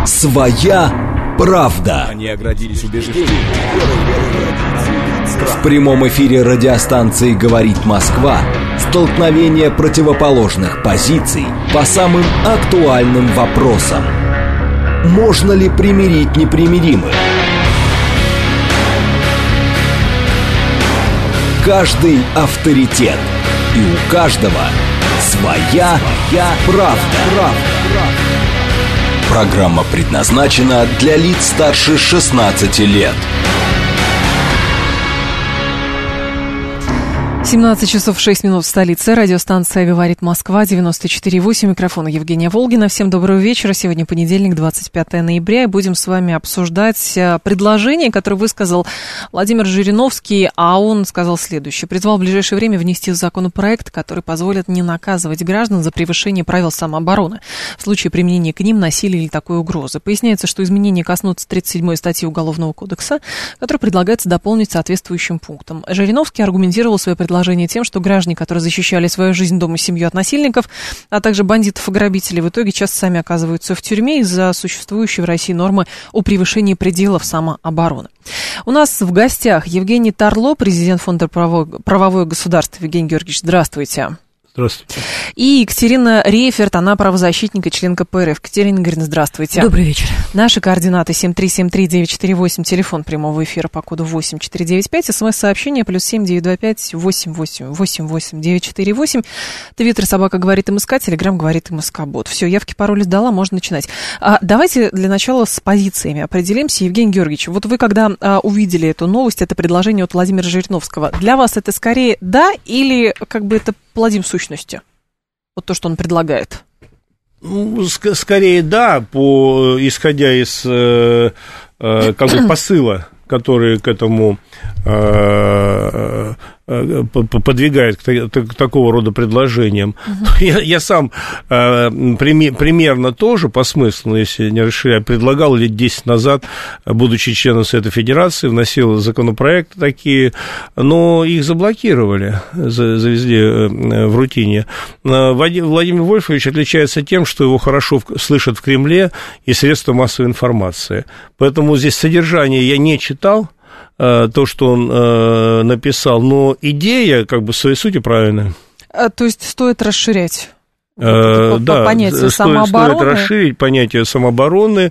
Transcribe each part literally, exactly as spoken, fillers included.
Своя правда. Они оградились убеждением. В прямом эфире радиостанции «Говорит Москва» столкновение противоположных позиций по самым актуальным вопросам. Можно ли примирить непримиримых? Каждый авторитет. И у каждого своя, своя правда. правда. Программа предназначена для лиц старше шестнадцати лет. семнадцать часов шесть минут в столице. Радиостанция «Говорит Москва», девяносто четыре восемь. Микрофон Евгения Волгина. Всем доброго вечера. Сегодня понедельник, двадцать пятое ноября. И будем с вами обсуждать предложение, которое высказал Владимир Жириновский. А он сказал следующее. Призвал в ближайшее время внести в законопроект, который позволит не наказывать граждан за превышение правил самообороны в случае применения к ним насилия или такой угрозы. Поясняется, что изменения коснутся тридцать седьмой статьи Уголовного кодекса, которая предлагается дополнить соответствующим пунктом. Жириновский аргументировал свое предложение тем, что граждане, которые защищали свою жизнь, дом и семью от насильников, а также бандитов и грабителей, в итоге часто сами оказываются в тюрьме из-за существующей в России нормы о превышении пределов самообороны. У нас в гостях Евгений Тарло, президент Фонда правовое, правовое государство. Евгений Георгиевич, здравствуйте. Здравствуйте. И Екатерина Рейферт, она правозащитник и член ка пэ эр эф. Екатерина Игоревна, здравствуйте. Добрый вечер. Наши координаты семь три семь три девять четыре восемь, телефон прямого эфира по коду восемь четыре девять пять, смс-сообщение плюс семь девять два пять восемь восемь восемь восемь девять четыре восемь, твиттер собака говорит МСК, телеграм говорит МСК-бот. Все, явки, пароли сдала, можно начинать. А, давайте для начала с позициями определимся. Евгений Георгиевич, вот вы когда а, увидели эту новость, это предложение от Владимира Жириновского, для вас это скорее да или как бы это плодим сущности? Вот то, что он предлагает. Ну, ск- скорее да, по, исходя из э, э, как бы посыла, который к этому э, э, подвигает к, к такого рода предложениям. Uh-huh. Я, я сам э, прими, примерно тоже по смыслу, если не расширяю, предлагал лет десять назад, будучи членом Совета Федерации, вносил законопроекты такие, но их заблокировали, завезли в рутине. Владимир Вольфович отличается тем, что его хорошо слышат в Кремле и средства массовой информации. Поэтому здесь содержание я не читал, то, что он э, написал, но идея, как бы, в своей сути правильная. А, то есть стоит расширять э, да, понятие стоит, самообороны? Стоит расширить понятие самообороны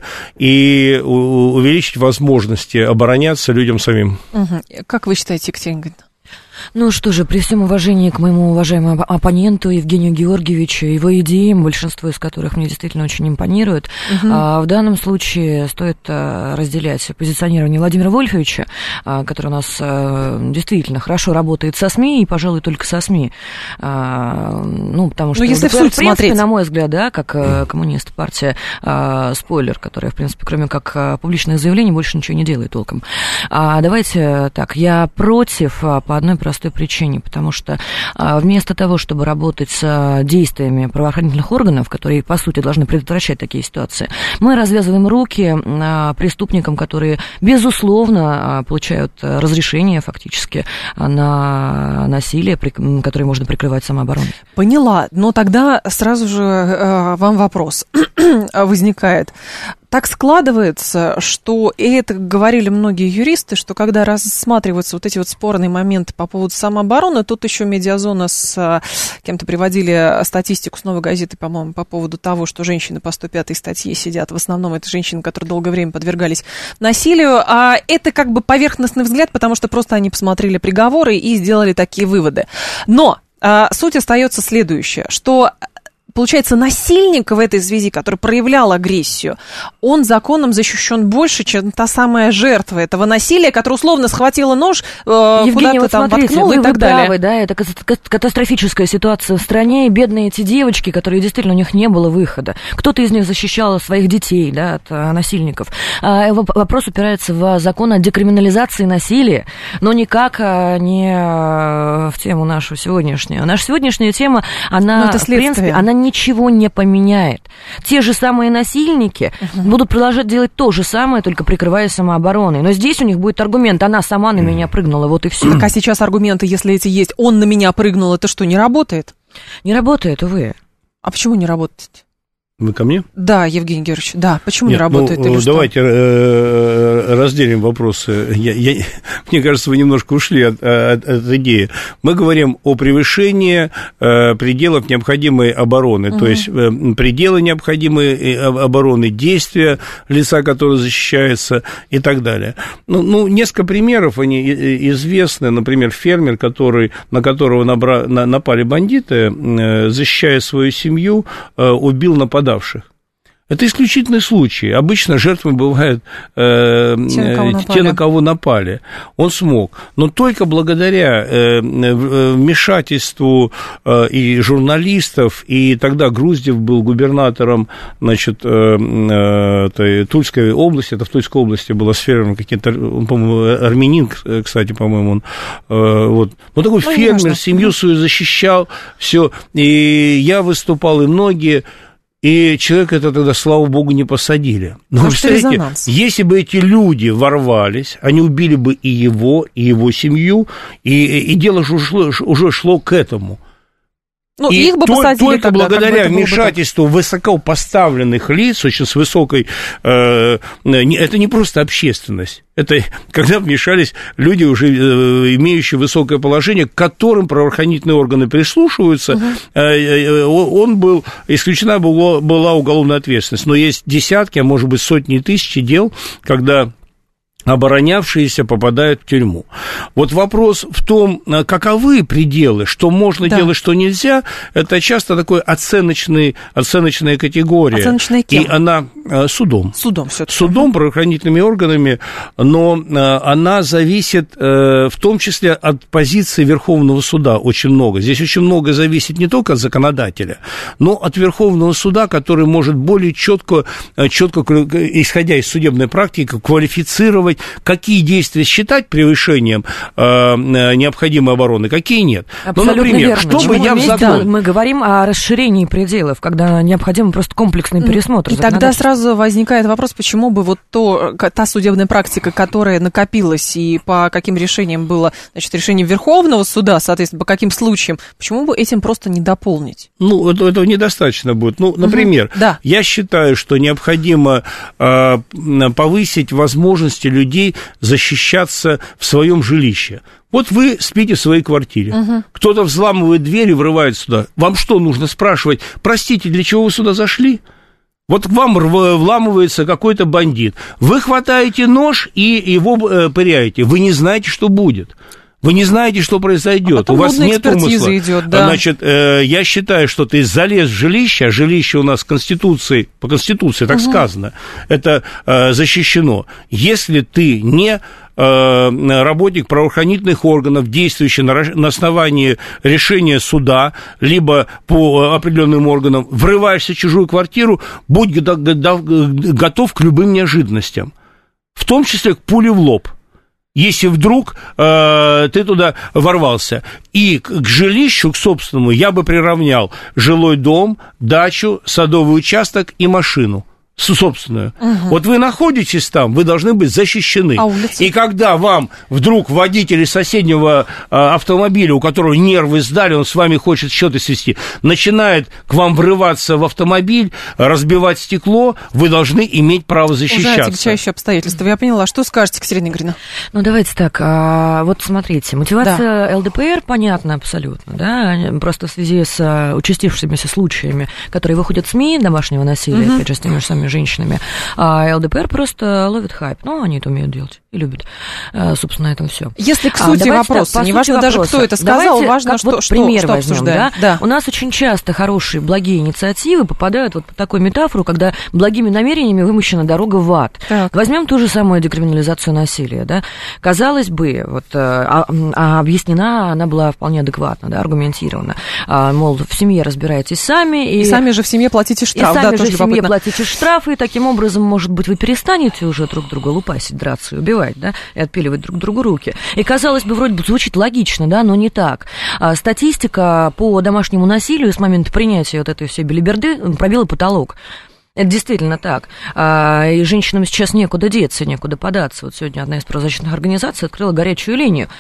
и у, увеличить возможности обороняться людям самим. Угу. Как вы считаете, Екатерина Игоревна? Ну что же, при всем уважении к моему уважаемому оппоненту Евгению Георгиевичу, его идеям, большинство из которых мне действительно очень импонирует, uh-huh. а, в данном случае стоит а, разделять позиционирование Владимира Вольфовича, а, который у нас а, действительно хорошо работает со СМИ, и, пожалуй, только со СМИ. А, ну, потому что, ну, если ЛДПР, в суть в принципе, смотреть. на мой взгляд, да, как а, коммунист, партия, а, спойлер, которая, в принципе, кроме как а, публичное заявление, больше ничего не делает толком. А, давайте так, я против а, по одной простой причине, потому что а, вместо того, чтобы работать с действиями правоохранительных органов, которые, по сути, должны предотвращать такие ситуации, мы развязываем руки а, преступникам, которые, безусловно, а, получают разрешение фактически на насилие, при, которое можно прикрывать самообороной. Поняла, но тогда сразу же э, вам вопрос возникает. Так складывается, что, и это говорили многие юристы, что когда рассматриваются вот эти вот спорные моменты по поводу самообороны, тут еще Медиазона с кем-то приводили статистику с «Новой газеты», по-моему, по поводу того, что женщины по сто пятой статье сидят. В основном это женщины, которые долгое время подвергались насилию. А это как бы поверхностный взгляд, потому что просто они посмотрели приговоры и сделали такие выводы. Но а, суть остается следующая, что... Получается, насильник в этой связи, который проявлял агрессию, он законом защищен больше, чем та самая жертва этого насилия, которая условно схватила нож, э, Евгений, куда-то вот там смотрите, воткнула вы, и так вы далее. правы, да, это катастрофическая ситуация в стране, и бедные эти девочки, которые действительно у них не было выхода. Кто-то из них защищал своих детей, да, от а, насильников. А, вопрос упирается в закон о декриминализации насилия, но никак а, не а, в тему нашу сегодняшнюю. Наша сегодняшняя тема, она, в принципе, она ничего не поменяет. Те же самые насильники uh-huh. будут продолжать делать то же самое, только прикрываясь самообороной. Но здесь у них будет аргумент: она сама на меня прыгнула, вот и все. Так, а сейчас аргументы, если эти есть, он на меня прыгнул, это что, не работает? Не работает, увы. А почему не работает? Вы ко мне? Да, Евгений Георгиевич, да. Почему Нет, не работает ну, или что? давайте э, разделим вопросы. Я, я, мне кажется, вы немножко ушли от, от, от идеи. Мы говорим о превышении э, пределов необходимой обороны, угу. то есть э, пределы необходимой обороны, действия лица, которое защищается и так далее. Ну, ну несколько примеров, они известны. Например, фермер, который, на которого набра, на, напали бандиты, э, защищая свою семью, э, убил нападавших. Это исключительный случай. Обычно жертвами бывают э, те, на кого те, на кого напали. Он смог. Но только благодаря э, вмешательству э, и журналистов, и тогда Груздев был губернатором, значит, э, э, Тульской области, это в Тульской области была сфера какие-то, он, по-моему, армянин, кстати, по-моему, он, э, вот. Ну, такой ну, фермер, семью свою защищал, все. И я выступал, и многие... И человека это тогда, слава богу, не посадили. Но, представляете, если бы эти люди ворвались, они убили бы и его, и его семью, и, и дело уже шло, уже шло к этому. Ну, и их бы то, посадили только тогда, благодаря вмешательству бы... высокопоставленных лиц, очень с высокой... Э, это не просто общественность. Это когда вмешались люди, уже э, имеющие высокое положение, к которым правоохранительные органы прислушиваются, угу. э, он был... Исключена была, была уголовная ответственность. Но есть десятки, а может быть сотни тысяч дел, когда... оборонявшиеся попадают в тюрьму. Вот вопрос в том, каковы пределы, что можно да. делать, что нельзя, это часто такой оценочный, оценочная категория. Оценочная кем? И она судом. Судом все-таки. Судом, правоохранительными органами, но она зависит в том числе от позиции Верховного суда очень много. Здесь очень много зависит не только от законодателя, но от Верховного суда, который может более четко, четко исходя из судебной практики, квалифицировать, какие действия считать превышением э, необходимой обороны, какие нет. Абсолютно ну, например, верно. что бы я в закон... Да, мы говорим о расширении пределов, когда необходим просто комплексный пересмотр. И тогда сразу возникает вопрос, почему бы вот то, та судебная практика, которая накопилась, и по каким решениям было, значит, решение Верховного суда, соответственно, по каким случаям, почему бы этим просто не дополнить? Ну, этого, этого недостаточно будет. Ну, например, угу, да. я считаю, что необходимо э, повысить возможности людей людей защищаться в своем жилище. Вот вы спите в своей квартире, угу. кто-то взламывает дверь и врывается сюда. Вам что, нужно спрашивать, простите, для чего вы сюда зашли? Вот к вам вламывается какой-то бандит. Вы хватаете нож и его пыряете. Вы не знаете, что будет. Вы не знаете, что произойдет, а у вас нет умысла. Идет, да. Значит, э, я считаю, что ты залез в жилище, а жилище у нас Конституции, по Конституции так угу. сказано, это э, защищено. Если ты не э, работник правоохранительных органов, действующий на, на основании решения суда, либо по определенным органам, врываешься в чужую квартиру, будь готов к любым неожиданностям, в том числе к пуле в лоб. Если вдруг э, ты туда ворвался. И к, к жилищу, к собственному, я бы приравнял жилой дом, дачу, садовый участок и машину собственную. Угу. Вот вы находитесь там, вы должны быть защищены. А улица? И когда вам вдруг водитель из соседнего а, автомобиля, у которого нервы сдали, он с вами хочет счеты свести, начинает к вам врываться в автомобиль, разбивать стекло, вы должны иметь право защищаться. Уже отягчающие обстоятельства. Я поняла. Что скажете, Екатерина Игоревна? Ну, давайте так. А, вот смотрите, мотивация да. эл дэ пэ эр понятна абсолютно, да, просто в связи с участившимися случаями, которые выходят в СМИ, домашнего насилия, угу. опять же, с теми же самыми женщинами, а эл дэ пэ эр просто ловит хайп. Ну, они это умеют делать и любят. Собственно, на этом все. Если к сути а, вопроса, так, неважно даже, вопроса. Кто это сказал, давайте, важно, что, вот что, пример что возьмем, обсуждаем. Да? Да. У нас очень часто хорошие, благие инициативы попадают вот в такую метафору, когда благими намерениями вымощена дорога в ад. Так. Возьмем ту же самую декриминализацию насилия. Да? Казалось бы, вот, а, а объяснена она была вполне адекватно, да, аргументирована. А, мол, в семье разбирайтесь сами. И, и сами же в семье платите штраф. И сами да, же в семье платите штраф, и таким образом, может быть, вы перестанете уже друг друга лупасить, драться и убивать, да, и отпиливать друг другу руки. И, казалось бы, вроде бы звучит логично, да, но не так. А, статистика по домашнему насилию с момента принятия вот этой всей белиберды пробила потолок. Это действительно так. А, и женщинам сейчас некуда деться, некуда податься. Вот сегодня одна из правозащитных организаций открыла горячую линию.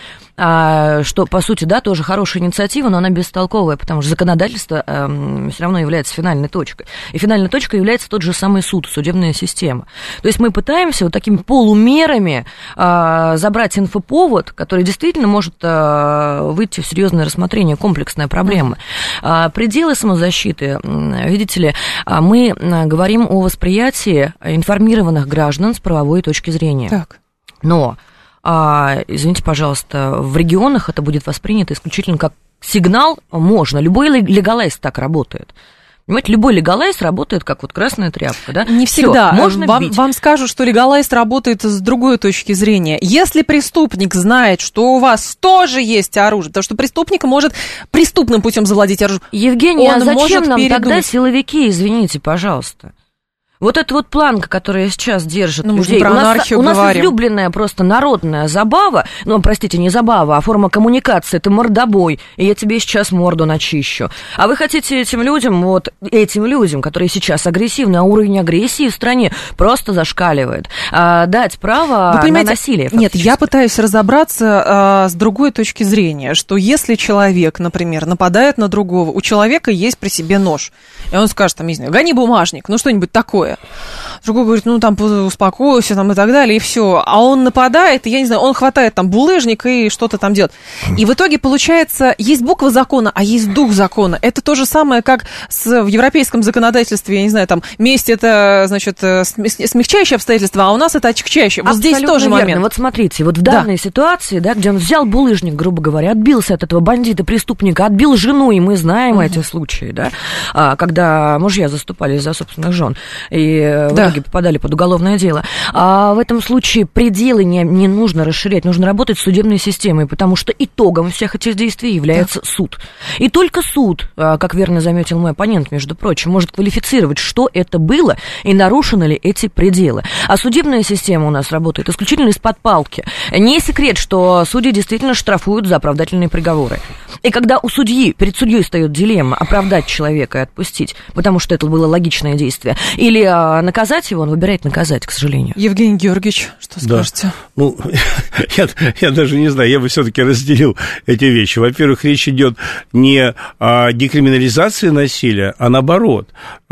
что, по сути, да, тоже хорошая инициатива, но она бестолковая, потому что законодательство э, все равно является финальной точкой. И финальной точкой является тот же самый суд, судебная система. То есть мы пытаемся вот такими полумерами э, забрать инфоповод, который действительно может э, выйти в серьезное рассмотрение, комплексная проблема. Э, пределы самозащиты, э, видите ли, э, мы э, говорим о восприятии информированных граждан с правовой точки зрения. Так. Но, а, извините, пожалуйста, в регионах это будет воспринято исключительно как сигнал «можно». Любой легалайз так работает. Понимаете, любой легалайз работает как вот красная тряпка, да? Не всегда. Всё, можно вам, бить. Вам скажут, что легалайз работает с другой точки зрения. Если преступник знает, что у вас тоже есть оружие, потому что преступник может преступным путем завладеть оружием. Евгений, он а зачем нам передумать. тогда силовики, извините, пожалуйста? Вот эта вот планка, которая сейчас держит ну, людей, про у нас, у нас говорим. излюбленная просто народная забава, ну, простите, не забава, а форма коммуникации, это мордобой, и я тебе сейчас морду начищу. А вы хотите этим людям, вот этим людям, которые сейчас агрессивны, а уровень агрессии в стране просто зашкаливает, а, дать право на насилие. Нет, я пытаюсь разобраться а, с другой точки зрения, что если человек, например, нападает на другого, у человека есть при себе нож, и он скажет, там, не знаю, гони бумажник, ну, что-нибудь такое. Другой говорит, ну, там, успокойся, там, и так далее, и все. А он нападает, и, я не знаю, он хватает там булыжник и что-то там делает. И в итоге, получается, есть буква закона, а есть дух закона. Это то же самое, как с, в европейском законодательстве, я не знаю, там, месть это, значит, смягчающее обстоятельство, а у нас это отягчающее. Вот абсолютно здесь тоже верно. момент. Вот смотрите, вот в данной да. ситуации, да, где он взял булыжник, грубо говоря, отбился от этого бандита, преступника, отбил жену, и мы знаем угу. эти случаи, да, когда мужья заступались за собственных жен. И в да. итоге попадали под уголовное дело. А в этом случае пределы не, не нужно расширять, нужно работать с судебной системой, потому что итогом всех этих действий является да. суд. И только суд, как верно заметил мой оппонент, между прочим, может квалифицировать, что это было и нарушены ли эти пределы. А судебная система у нас работает исключительно из-под палки. Не секрет, что судьи действительно штрафуют за оправдательные приговоры. И когда у судьи, перед судьей встает дилемма оправдать человека и отпустить, потому что это было логичное действие, или а, наказать его, он выбирает наказать, к сожалению. Евгений Георгиевич, что да. скажете? Ну, я, я даже не знаю, я бы все-таки разделил эти вещи. Во-первых, речь идет не о декриминализации насилия, а наоборот,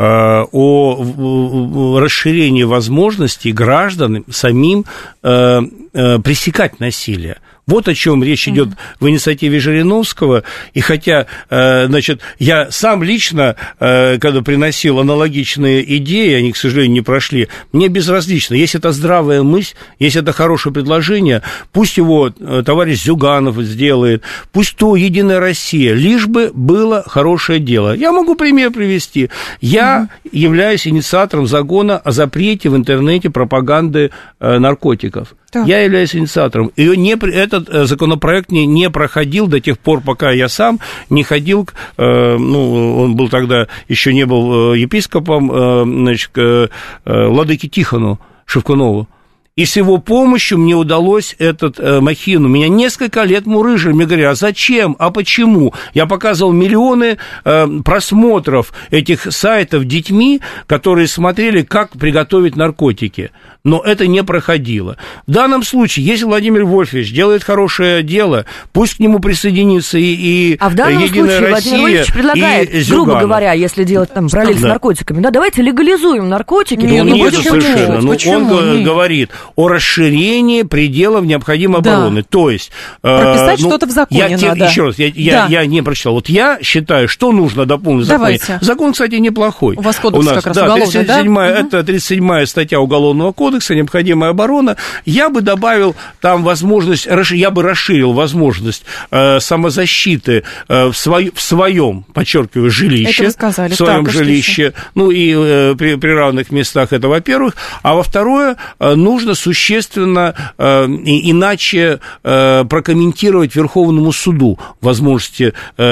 о расширении возможностей граждан самим пресекать насилие. Вот о чем речь идет mm-hmm. в инициативе Жириновского. И хотя, значит, я сам лично, когда приносил аналогичные идеи, они, к сожалению, не прошли, мне безразлично. Если это здравая мысль, если это хорошее предложение, пусть его товарищ Зюганов сделает, пусть то Единая Россия, лишь бы было хорошее дело. Я могу пример привести. Я mm-hmm. являюсь инициатором закона о запрете в интернете пропаганды наркотиков. Да. Я являюсь инициатором. Ее не, этот законопроект не, не проходил до тех пор, пока я сам не ходил, э, ну, он был тогда, еще не был епископом, э, значит, э, владыке Тихону Шевкунову. И с его помощью мне удалось этот э, махину. Меня несколько лет мурыжили. Мне говорят, а зачем, а почему? Я показывал миллионы э, просмотров этих сайтов детьми, которые смотрели, как приготовить наркотики. Но это не проходило. В данном случае, если Владимир Вольфович делает хорошее дело, пусть к нему присоединится и, и а в данном Единая случае Россия, Владимир Вольфович предлагает, грубо говоря, если делать там параллель да. с наркотиками, да, давайте легализуем наркотики. Ну, не нет, будем совершенно. Ну, он нет. говорит о расширении пределов необходимой да. обороны. То есть... Прописать э, ну, что-то в законе я, надо. Еще раз, я, я, да. я не прочитал. Вот я считаю, что нужно дополнить в законе. Давайте. Закон, кстати, неплохой. У вас кодекс У нас, как раз да, уголовный, да? Угу. Это тридцать седьмая статья Уголовного кодекса, необходимая оборона. Я бы добавил там возможность, я бы расширил возможность э, самозащиты э, в, свой, в своем, подчеркиваю, жилище. Это вы сказали. В своем так, жилище. Ну, и э, при, при равных местах это, во-первых. А во-вторых, э, нужно существенно э, и, иначе э, прокомментировать Верховному суду возможности э,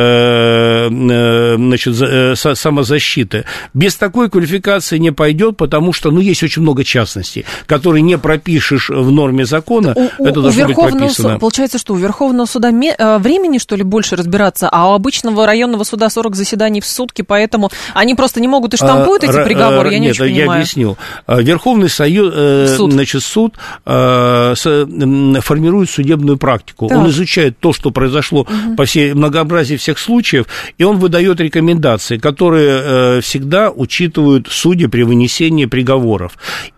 э, значит, э, самозащиты. Без такой квалификации не пойдет, потому что, ну, есть очень много частностей, которые не пропишешь в норме закона, у, это у, должно у быть прописано. Суд, получается, что у Верховного суда времени, что ли, больше разбираться, а у обычного районного суда сорок заседаний в сутки, поэтому они просто не могут и штампуют а, эти приговоры, я нет, не очень я понимаю. Объяснил. Верховный союз, суд. Значит, суд э, с, формирует судебную практику. Так. Он изучает то, что произошло угу. по всей многообразии всех случаев, и он выдает рекомендации, которые э, всегда учитывают судьи при вынесении приговоров.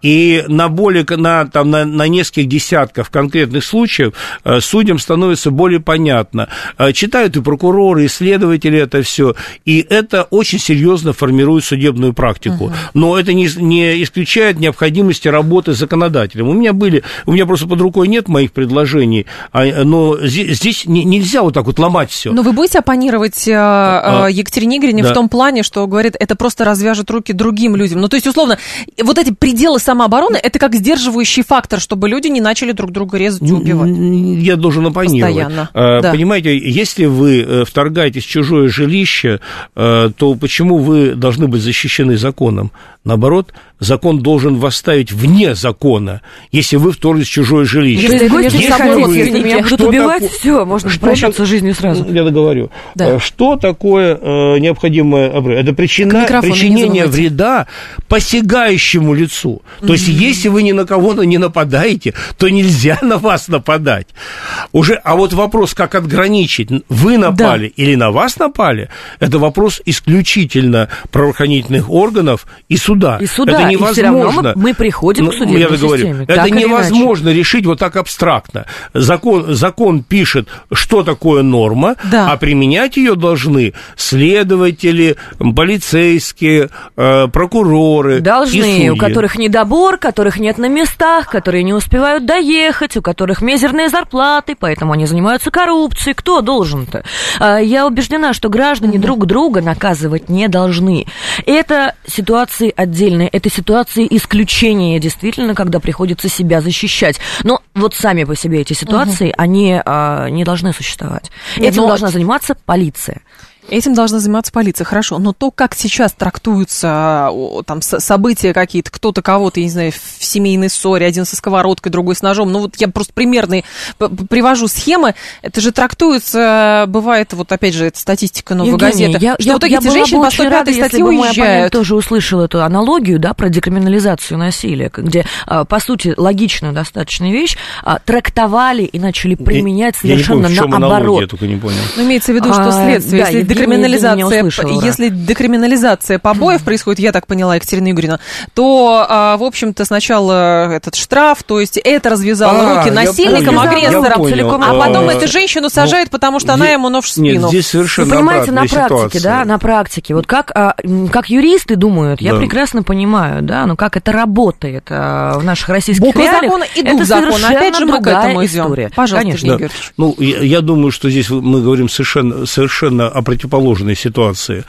И на более, на, там, на, на нескольких десятков конкретных случаев э, судьям становится более понятно. Э, читают и прокуроры, и следователи это все, и это очень серьезно формирует судебную практику. Угу. Но это не, не исключает необходимости работы с законодателем. У меня были, у меня просто под рукой нет моих предложений, но здесь, здесь нельзя вот так вот ломать все. Но вы будете оппонировать а, Екатерине Игоревне да. в том плане, что, говорит, это просто развяжет руки другим людям. Ну, то есть, условно, вот эти пределы самообороны, это как сдерживающий фактор, чтобы люди не начали друг друга резать и убивать. Я должен оппонировать. Постоянно. А, да. Понимаете, если вы вторгаетесь в чужое жилище, то почему вы должны быть защищены законом? Наоборот, закон должен вас ставить вне закона, если вы вторглись в чужое жилище. Если, если, если, вы, если меня будут убивать, тако... все, можно прощаться жизнью сразу. Я договорю. Да. Что такое э, необходимое обрывание? Это причина, причинение вреда посягающему лицу. То mm-hmm. есть, если вы ни на кого не нападаете, то нельзя на вас нападать. Уже, а вот вопрос, как отграничить, вы напали да. или на вас напали, это вопрос исключительно правоохранительных органов и суда. И суда. Это невозможно. Мы, мы приходим ну, к судебной я системе. Это невозможно иначе. решить вот так абстрактно. Закон, закон пишет, что такое норма, да. а применять ее должны следователи, полицейские, э, прокуроры должны, и судьи. У которых недобор, которых нет на местах, которые не успевают доехать, у которых мизерные зарплаты, поэтому они занимаются коррупцией. Кто должен-то? Я убеждена, что граждане mm-hmm. друг друга наказывать не должны. Это ситуации отдельные, это ситуации исключения, действительно, когда приходится себя защищать. Но вот сами по себе эти ситуации, угу. они а, не должны существовать. Этим Но... должна заниматься полиция. Этим должна заниматься полиция, хорошо. Но то, как сейчас трактуются там события какие-то, кто-то кого-то, я не знаю, в семейной ссоре, один со сковородкой, другой с ножом, ну вот я просто примерные привожу схемы, это же трактуется, бывает, вот опять же, это статистика Новой газеты, я, что я, в итоге я эти женщины по сто пятой статье уезжают. Мой оппонент тоже услышал эту аналогию, да, про декриминализацию насилия, где, по сути, логичную достаточно вещь трактовали и начали применять я, совершенно я не помню, наоборот. Аналогия, я только не понял. Ну, имеется в виду, что следствие, а, если да, Декриминализация, услышала, если декриминализация побоев происходит, я так поняла, Екатерина Игоревна, то, а, в общем-то, сначала этот штраф, то есть это развязало а, руки насильникам, агрессорам, целиком, а потом а, эту женщину сажают, ну, потому что она ему нож в спину. Нет, здесь совершенно Вы понимаете, на ситуация. практике, да, на практике, вот как, а, как юристы думают, я да. прекрасно понимаю, да, но как это работает а, в наших российских Буква реалиях, закона и дух закона, опять же мы к этому идем. История. Пожалуйста, конечно. Да. Ну, я, я думаю, что здесь мы говорим совершенно, совершенно о противоположной ситуации.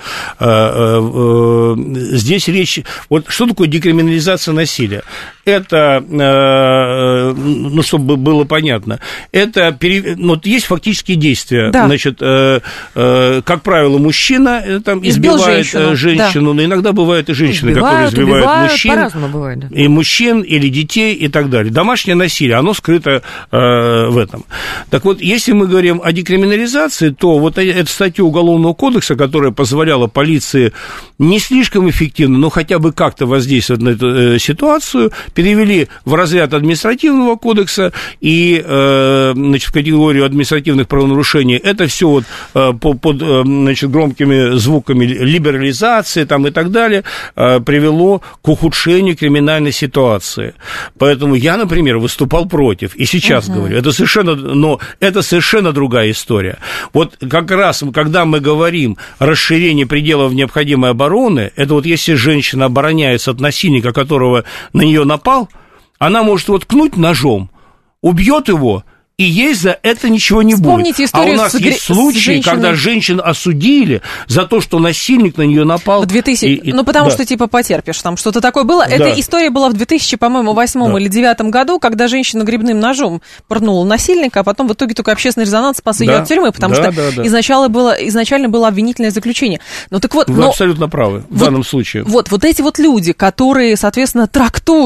Здесь речь... Вот что такое декриминализация насилия? Это, ну, чтобы было понятно, это... Ну, есть фактические действия. Да. Значит, как правило, мужчина там избивает женщину, женщину да. но иногда бывают и женщины, избивают, которые избивают убивают, мужчин. По-разному бывает, да. И мужчин, или детей, и так далее. Домашнее насилие, оно скрыто в этом. Так вот, если мы говорим о декриминализации, то вот эта статья Уголовного кодекса, которая позволяла полиции не слишком эффективно, но хотя бы как-то воздействовать на эту ситуацию, перевели в разряд административного кодекса и, значит, в категорию административных правонарушений. Это все вот под, значит, громкими звуками либерализации там, и так далее привело к ухудшению криминальной ситуации. Поэтому я, например, выступал против, и сейчас uh-huh. говорю, это совершенно, но это совершенно другая история. Вот как раз, когда мы говорим о расширении пределов необходимой обороны, это вот если женщина обороняется от насильника, которого на нее напал, она может вот ткнуть ножом, убьет его, и ей за это ничего не Вспомните будет. А у нас с, есть случаи, когда женщин осудили за то, что насильник на нее напал. В две тысячи... и, и... Ну, потому да. что, типа, потерпишь, там что-то такое было. Да. Эта история была в две тысячи, по-моему, восьмом да. или девятом году, когда женщина грибным ножом пырнула насильника, а потом в итоге только общественный резонанс спас да. ее от тюрьмы, потому да, что да, да. Изначально, было, изначально было обвинительное заключение. Ну, так вот, Вы но... абсолютно правы в вот, данном случае. Вот, вот эти вот люди, которые, соответственно, трактуют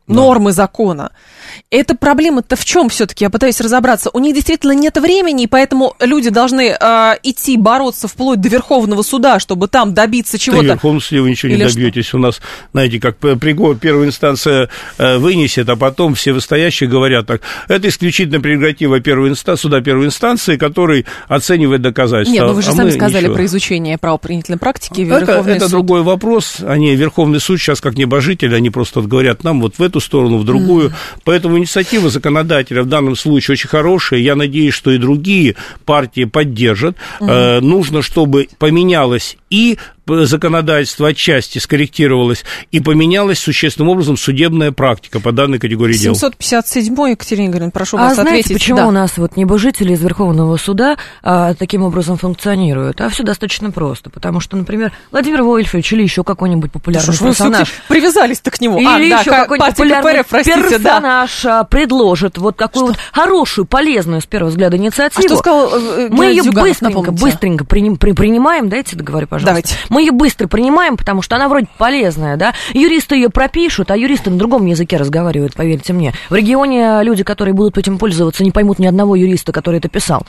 нормы закона. Эта проблема-то в чем все-таки? Я пытаюсь разобраться. У них действительно нет времени, и поэтому люди должны э, идти бороться вплоть до Верховного суда, чтобы там добиться чего-то. Да, в Верховном суде вы ничего Или не добьетесь. Что? У нас, знаете, как приговор первая инстанция э, вынесет, а потом все вышестоящие говорят так. Это исключительно прерогатива первой инстанции, суда первой инстанции, который оценивает доказательства. Нет, ну вы же а сами сказали ничего. Про изучение правоприменительной практики. Это, это другой вопрос. Они, Верховный суд сейчас как небожители, они просто вот говорят нам вот в эту сторону, в другую. Mm. Поэтому инициатива законодателя в данном случае очень хорошая. Я надеюсь, что и другие партии поддержат. Mm. Э, нужно, чтобы поменялось и законодательство отчасти скорректировалось, и поменялась существенным образом судебная практика по данной категории дел. семьсот пятьдесят седьмой, Екатерина Игоревна, прошу а вас знаете, ответить. Почему да. у нас вот небожители из Верховного суда а, таким образом функционируют? А все достаточно просто, потому что, например, Владимир Вольфович или еще какой-нибудь популярный что персонаж. Вы привязались-то к нему. Или а, еще да, какой-нибудь популярный КПРФ, простите, персонаж да. предложит вот такую что? вот хорошую, полезную, с первого взгляда, инициативу. А что сказал э, Мы ее Зюганов, быстренько, напомните? быстренько при, при, принимаем, дайте договорю, пожалуйста. Давайте. Мы ее быстро принимаем, потому что она вроде полезная, да. Юристы ее пропишут, а юристы на другом языке разговаривают, поверьте мне. В регионе люди, которые будут этим пользоваться, не поймут ни одного юриста, который это писал.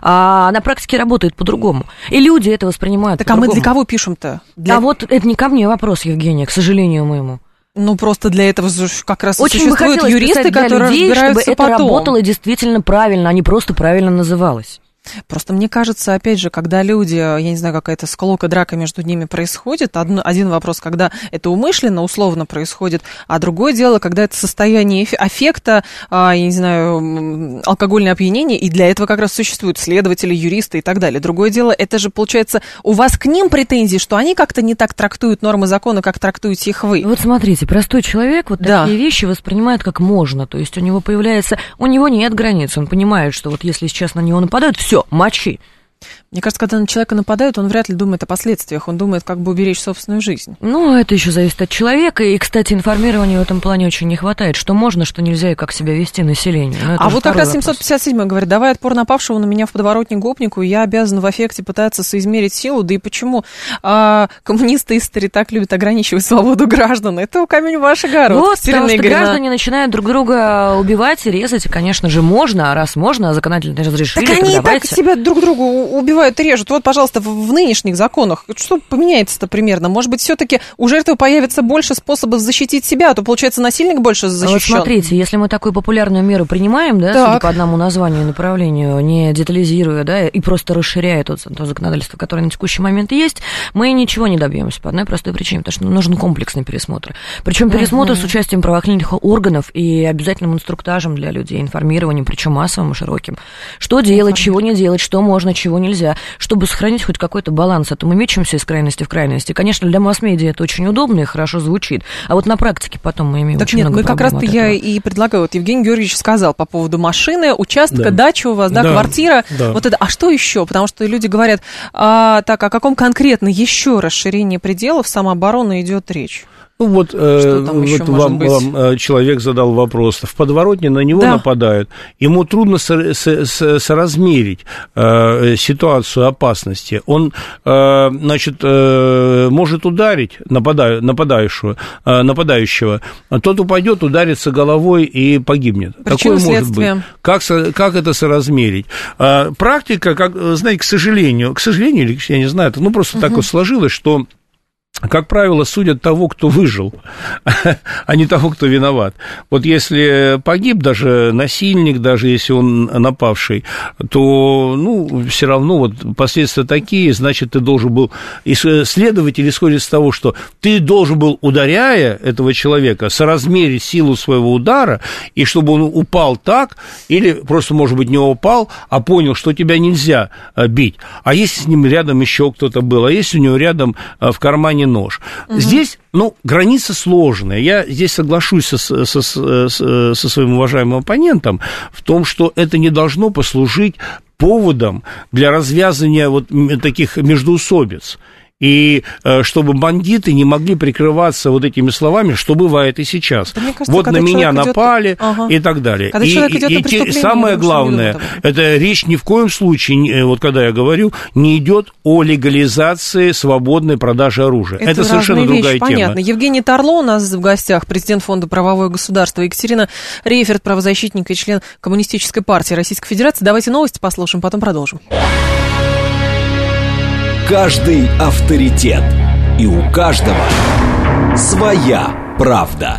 А на практике работает по-другому. И люди это воспринимают так по-другому. А мы для кого пишем-то? Для... А вот это не ко мне вопрос, Евгения, к сожалению моему. Ну, просто для этого как раз очень существуют юристы, которые людей, разбираются чтобы потом. это работало действительно правильно, а не просто правильно называлось. Просто мне кажется, опять же, когда люди, я не знаю, какая-то склока, драка между ними происходит, одно, один вопрос, когда это умышленно, условно происходит, а другое дело, когда это состояние аффекта, я не знаю, алкогольное опьянение, и для этого как раз существуют следователи, юристы и так далее. Другое дело, это же, получается, у вас к ним претензии, что они как-то не так трактуют нормы закона, как трактуете их вы. Вот смотрите, простой человек вот да. такие вещи воспринимает как можно, то есть у него появляется, у него нет границ, он понимает, что вот если сейчас на него нападают, все. Мочи. Мне кажется, когда на человека нападают, он вряд ли думает о последствиях, он думает, как бы уберечь собственную жизнь. Ну, это еще зависит от человека, и, кстати, информирования в этом плане очень не хватает, что можно, что нельзя, и как себя вести населению. А вот как раз семьсот пятьдесят седьмой говорит, давай отпор напавшего на меня в подворотне гопнику, я обязан в аффекте пытаться соизмерить силу, да и почему а, коммунисты из истории так любят ограничивать свободу граждан? Это камень в ваш огород. Вот, потому что граждане начинают друг друга убивать и резать, и, конечно же, можно, а раз можно, а законодательно разрешили, так они и давайте. так себя друг другу убивают и режут. Вот, пожалуйста, в, в нынешних законах, что поменяется-то примерно? Может быть, все-таки у жертвы появится больше способов защитить себя, а то, получается, насильник больше защищен. Вот смотрите, если мы такую популярную меру принимаем, да, судя по одному названию и направлению, не детализируя, да, и просто расширяя то, то законодательство, которое на текущий момент есть, мы ничего не добьемся по одной простой причине, потому что нужен комплексный пересмотр. Причем пересмотр uh-huh. с участием правоохранительных органов и обязательным инструктажем для людей, информированием, причем массовым и широким. Что делать, чего не делать, что можно, чего нельзя, чтобы сохранить хоть какой-то баланс. А то мы мечемся из крайности в крайности. Конечно, для масс-медиа это очень удобно и хорошо звучит, а вот на практике потом мы имеем так очень нет, много проблем. Так нет, как раз-то я и предлагаю, вот Евгений Георгиевич сказал по поводу машины, участка, да. дача у вас, да, да. квартира, да. вот это. А что еще? Потому что люди говорят, а, так, о каком конкретно еще расширении пределов самообороны идет речь? Ну вот, э, вот вам, вам человек задал вопрос. В подворотне на него да. нападают. Ему трудно со, со, со, соразмерить э, ситуацию опасности. Он, э, значит, э, может ударить нападаю, нападающего, э, нападающего. Тот упадет, ударится головой и погибнет. Причина Такое может быть. Как, как это соразмерить? Э, практика, как, знаете, к сожалению, к сожалению, я не знаю, ну просто uh-huh. так вот сложилось, что как правило, судят того, кто выжил, а не того, кто виноват. Вот если погиб даже насильник, даже если он напавший, то, ну, все равно вот последствия такие, значит, ты должен был... Следователь исходит из того, что ты должен был, ударяя этого человека, соразмерить силу своего удара, и чтобы он упал так, или просто, может быть, не упал, а понял, что тебя нельзя бить. А если с ним рядом еще кто-то был, а если у него рядом в кармане нож. Угу. Здесь, ну, граница сложная. Я здесь соглашусь со, со, со, со своим уважаемым оппонентом в том, что это не должно послужить поводом для развязывания вот таких междоусобиц. И чтобы бандиты не могли прикрываться вот этими словами, что бывает и сейчас. Да, кажется, вот на меня напали идет... ага. и так далее. Когда и идет и те, самое главное, это речь ни в коем случае, вот когда я говорю, не идет о легализации свободной продажи оружия. Это, это совершенно другая вещи, тема. Понятно. Евгений Тарло у нас в гостях, президент Фонда «Правовое государство», Екатерина Рейферт, правозащитник и член Коммунистической партии Российской Федерации. Давайте новости послушаем, потом продолжим. Каждый авторитет. И у каждого своя правда.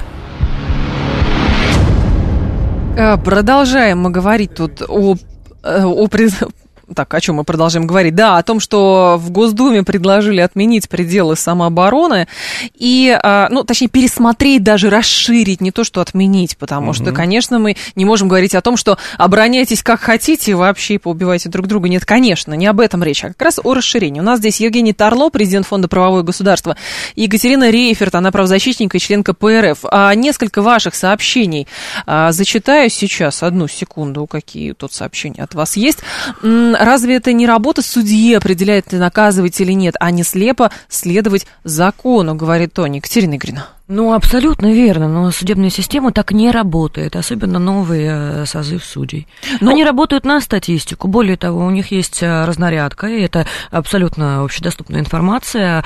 Продолжаем мы говорить тут о, о Так, о чем мы продолжаем говорить? Да, о том, что в Госдуме предложили отменить пределы самообороны и, ну, точнее, пересмотреть, даже расширить, не то, что отменить, потому mm-hmm. что, конечно, мы не можем говорить о том, что обороняйтесь как хотите и вообще поубивайте друг друга. Нет, конечно, не об этом речь, а как раз о расширении. У нас здесь Евгений Тарло, президент Фонда «Правовое государство», и Екатерина Рейферт, она правозащитник и член ка пэ эр эф. А несколько ваших сообщений а, зачитаю сейчас. Одну секунду, какие тут сообщения от вас есть. Разве это не работа судьи определяет, наказывать или нет, а не слепо следовать закону, говорит Тоня. Екатерина Игоревна. Ну, абсолютно верно, но судебная система так не работает, особенно новый э, созыв судей. Но... Они работают на статистику, более того, у них есть разнарядка, и это абсолютно общедоступная информация,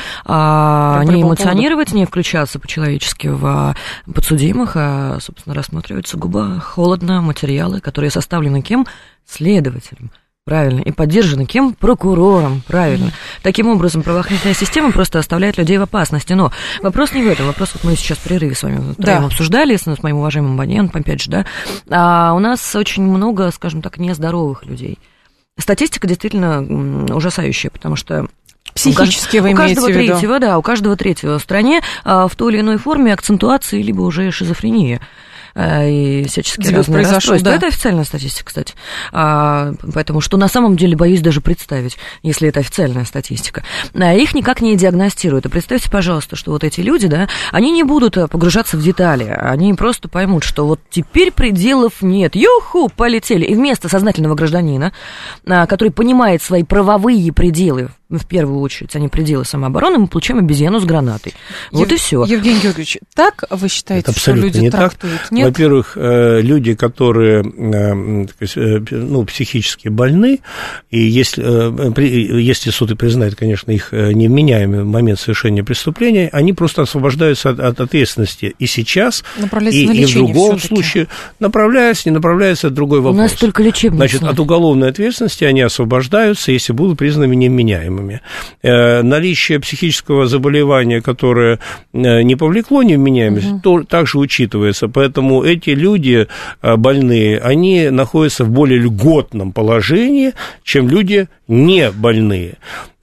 а не эмоционировать, поводу. Не включаться по-человечески в подсудимых, а, собственно, рассматривать сугубо холодно материалы, которые составлены кем? Следователем. Правильно. И поддержаны кем? Прокурором. Правильно. Mm-hmm. Таким образом, правоохранительная система просто оставляет людей в опасности. Но вопрос не в этом. Вопрос, вот мы сейчас в перерыве с вами да. обсуждали, с, с моим уважаемым абонентом, опять же, да. А у нас очень много, скажем так, нездоровых людей. Статистика действительно ужасающая, потому что психически у, вы у каждого имеете в виду? Третьего, да, у каждого третьего в стране а, в той или иной форме акцентуации, либо уже шизофрения. И всяческие Дебют разные расстройства. Да. Это официальная статистика, кстати. А, поэтому, что на самом деле боюсь даже представить, если это официальная статистика. А их никак не диагностируют. И представьте, пожалуйста, что вот эти люди, да, они не будут погружаться в детали. Они просто поймут, что вот теперь пределов нет. Юху, полетели. И вместо сознательного гражданина, который понимает свои правовые пределы, в первую очередь, они пределы самообороны, мы получаем обезьяну с гранатой. Вот Ев... и все. Евгений Георгиевич, так вы считаете, что люди не трактуют? Так. Нет? Во-первых, люди, которые ну, психически больны, и если, если суд и признает, конечно, их невменяемым в момент совершения преступления, они просто освобождаются от, от ответственности и сейчас, и, и в другом всё-таки. Случае направляются, не направляются, это другой вопрос. У нас только лечебница. Значит, от уголовной ответственности они освобождаются, если будут признаны невменяемыми. Наличие психического заболевания, которое не повлекло невменяемость, угу. то также учитывается. Поэтому эти люди больные, они находятся в более льготном положении, чем люди не больные.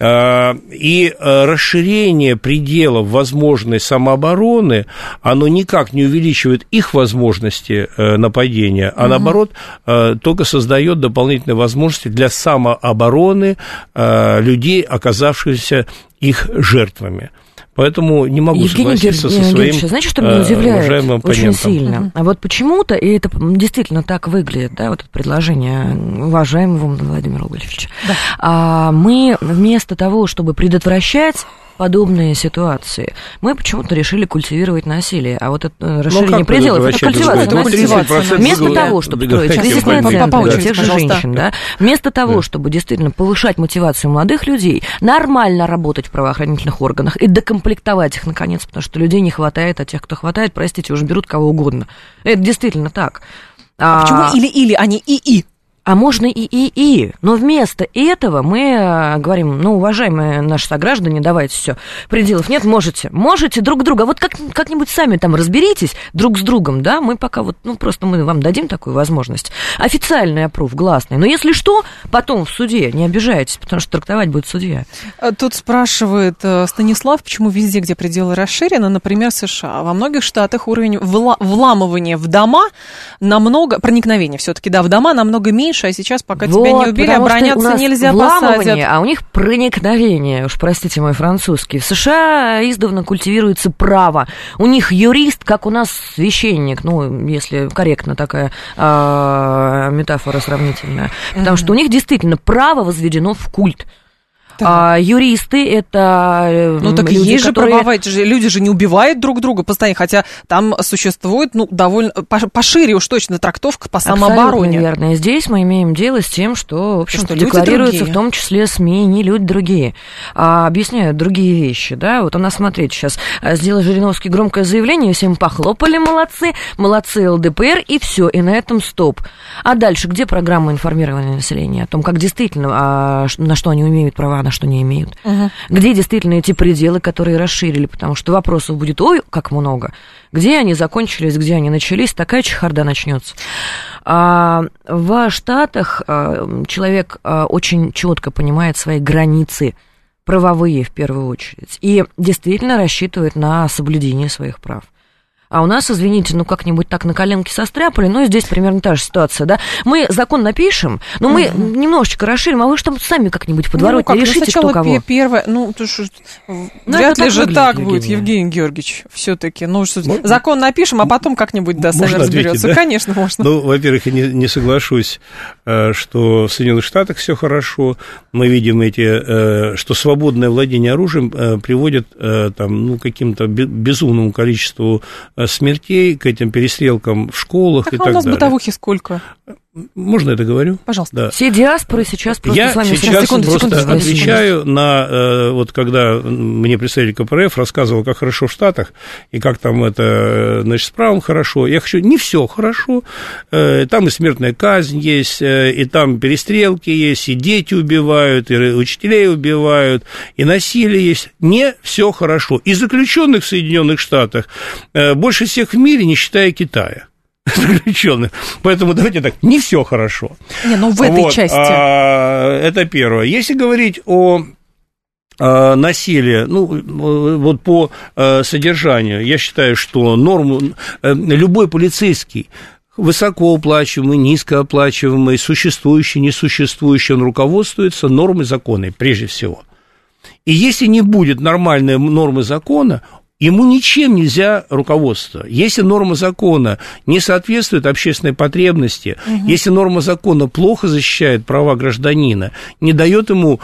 И расширение пределов возможной самообороны, оно никак не увеличивает их возможности нападения, а угу. наоборот, только создает дополнительные возможности для самообороны людей, оказавшихся их жертвами. Поэтому не могу Евгений согласиться Евгений со своим Георгиевич, знаете, что меня удивляет очень сильно? А вот почему-то, и это действительно так выглядит, да, вот это предложение уважаемого Владимира Владимировича, да. а, мы вместо того, чтобы предотвращать подобные ситуации, мы почему-то решили культивировать насилие. А вот это расширение пределов, это культивация насилия. Вместо того, чтобы строить кризисные центры тех же женщин, да, вместо того, чтобы действительно повышать мотивацию молодых людей, нормально работать в правоохранительных органах и докомплектовать их, наконец, потому что людей не хватает, а тех, кто хватает, простите, уже берут кого угодно. Это действительно так. А, а почему или-или, а не и-и? А можно и и-и, но вместо этого мы говорим, ну, уважаемые наши сограждане, давайте все, пределов нет, можете, можете друг друга, вот как, как-нибудь сами там разберитесь друг с другом, да, мы пока вот, ну, просто мы вам дадим такую возможность. Официальный опруф, гласный, но если что, потом в суде, не обижайтесь, потому что трактовать будет судья. Тут спрашивает Станислав, почему везде, где пределы расширены, например, США, во многих штатах уровень вла- вламывания в дома намного, проникновения все-таки, да, в дома намного меньше, а сейчас, пока вот, тебя не убили, обороняться нельзя, посадят. А у них проникновение, уж простите мой французский. В США издавна культивируется право. У них юрист, как у нас священник, ну, если корректно такая э, метафора сравнительная. Потому mm-hmm. что у них действительно право возведено в культ. Да. А юристы это ну, так люди, есть же которые... правовая, люди же не убивают друг друга постоянно, хотя там существует, ну, довольно пошире уж точно трактовка по самообороне. Абсолютно верно. Здесь мы имеем дело с тем, что, в общем-то, что декларируются в том числе СМИ, не люди другие, а объясняют другие вещи, да. Вот у нас, смотрите, сейчас сделал Жириновский громкое заявление, всем похлопали, молодцы, молодцы ЛДПР, и все, и на этом стоп. А дальше, где программа информирования населения о том, как действительно, а, на что они имеют права, на что не имеют? Угу. Где действительно эти пределы, которые расширили, потому что вопросов будет, ой, как много. Где они закончились, где они начались, такая чехарда начнется. А в Штатах а, человек а, очень четко понимает свои границы, правовые в первую очередь, и действительно рассчитывает на соблюдение своих прав. А у нас, извините, ну как-нибудь так на коленке состряпали, ну здесь примерно та же ситуация, да. Мы закон напишем, но мы uh-huh. немножечко расширим, а вы что сами как-нибудь подворотни ну, как? решите, ну, кто кого. Первое, ну, то, что, ну вряд ли же выглядит, так Евгения. Будет, Евгений Георгиевич, все-таки. Ну, что, ну, закон напишем, а потом как-нибудь, да, сами разберется. Да? Конечно, можно. Ну, во-первых, я не, не соглашусь, что в Соединенных Штатах все хорошо. Мы видим эти, что свободное владение оружием приводит там, ну, к каким-то безумному количеству смертей, к этим перестрелкам в школах так, и а так далее. У нас далее. Бытовухи сколько? Можно это говорю? Пожалуйста. Да. Все диаспоры сейчас просто я с вами... Я сейчас секунду, просто секунду, секунду, отвечаю секунду. на... Вот когда мне представитель ка пэ эр эф рассказывал, как хорошо в Штатах, и как там это, значит, с правом хорошо. Я хочу... Не все хорошо. Там и смертная казнь есть, и там перестрелки есть, и дети убивают, и учителей убивают, и насилие есть. Не все хорошо. И заключенных в Соединенных Штатах больше всех в мире, не считая Китая. Заключенных. Поэтому давайте так, не все хорошо. Не, ну в этой вот, части. А, это первое. Если говорить о а, насилии, ну, вот по а, содержанию, я считаю, что норму, а, любой полицейский, высокооплачиваемый, низкооплачиваемый, существующий, несуществующий, он руководствуется нормой закона, прежде всего. И если не будет нормальной нормы закона, ему ничем нельзя руководствоваться. Если норма закона не соответствует общественной потребности, угу. если норма закона плохо защищает права гражданина, не дает ему,